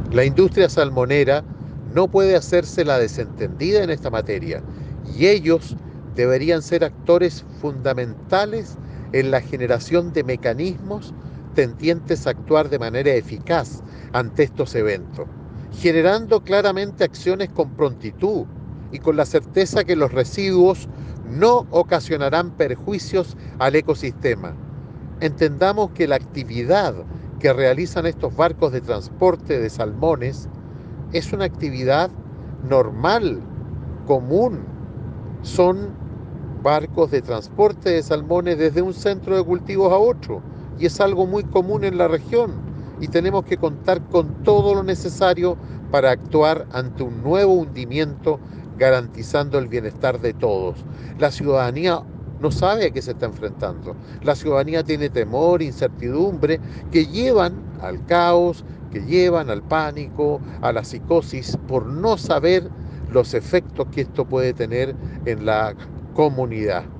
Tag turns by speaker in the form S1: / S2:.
S1: La industria salmonera no puede hacerse la desentendida en esta materia y ellos deberían ser actores fundamentales en la generación de mecanismos tendientes a actuar de manera eficaz ante estos eventos, generando claramente acciones con prontitud y con la certeza que los residuos no ocasionarán perjuicios al ecosistema. Entendamos que la actividad que realizan estos barcos de transporte de salmones es una actividad normal, común. Son barcos de transporte de salmones desde un centro de cultivos a otro y es algo muy común en la región y tenemos que contar con todo lo necesario para actuar ante un nuevo hundimiento garantizando el bienestar de todos. La ciudadanía no sabe a qué se está enfrentando. La ciudadanía tiene temor, incertidumbre que llevan al caos, que llevan al pánico, a la psicosis por no saber los efectos que esto puede tener en la comunidad.